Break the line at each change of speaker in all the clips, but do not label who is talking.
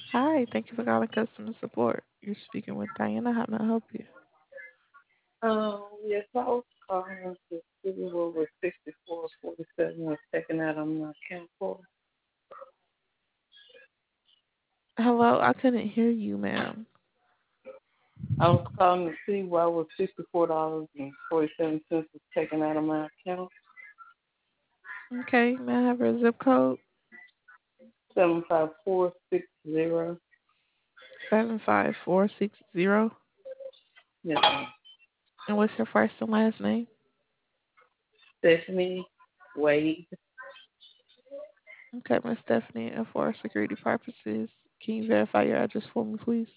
Hi, thank you for calling customer support. You're speaking with Diana. How may I help you?
Yes, I was calling to see what was 6447 was taken out on my account for.
Hello, I couldn't hear you, ma'am.
I was calling to see why was $64.47 was taken out of my account.
Okay, may I have your zip code?
75460.
75460.
Yes, ma'am.
And what's your first and last name?
Stephanie Wade.
Okay, Miss Stephanie, and for security purposes, can you verify your address for me, please?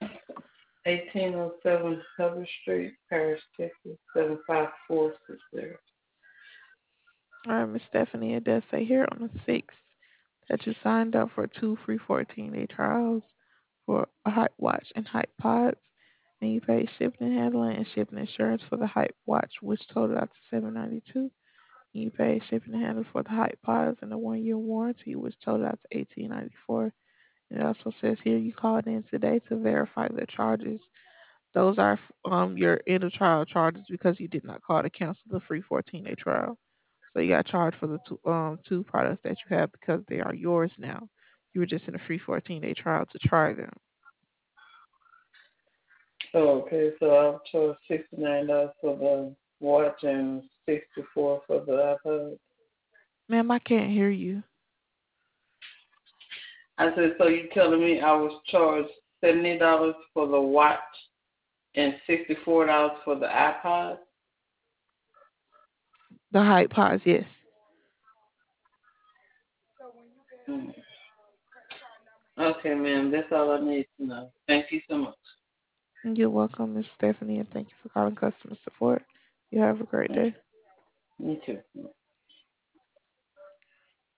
1807 Hubbard Street, Paris, Texas, 75460.
All right, Miss Stephanie, it does say here on the 6th that you signed up for two free 14-day trials for a Hype Watch and Hype Pods, and you paid shipping and handling and shipping insurance for the Hype Watch, which totaled out to $792. You pay shipping and handling for the Hype Pods and the 1 year warranty, which totaled out to $18.94. It also says here you called in today to verify the charges. Those are your end of trial charges because you did not call to cancel the free 14-day trial. So you got charged for the two products that you have because they are yours now. You were just in a free 14-day trial to try them.
Oh, okay, so I'll charge $69 for the watch and 64 for the iPod.
Ma'am, I can't hear you.
I said, so you telling me I was charged $70 for the watch and $64 for the iPod?
The Hype Pods, yes.
Hmm. Okay, ma'am, that's all I need to know. Thank you so much.
You're welcome, Miss Stephanie, and thank you for calling customer support. You have a great day.
You too.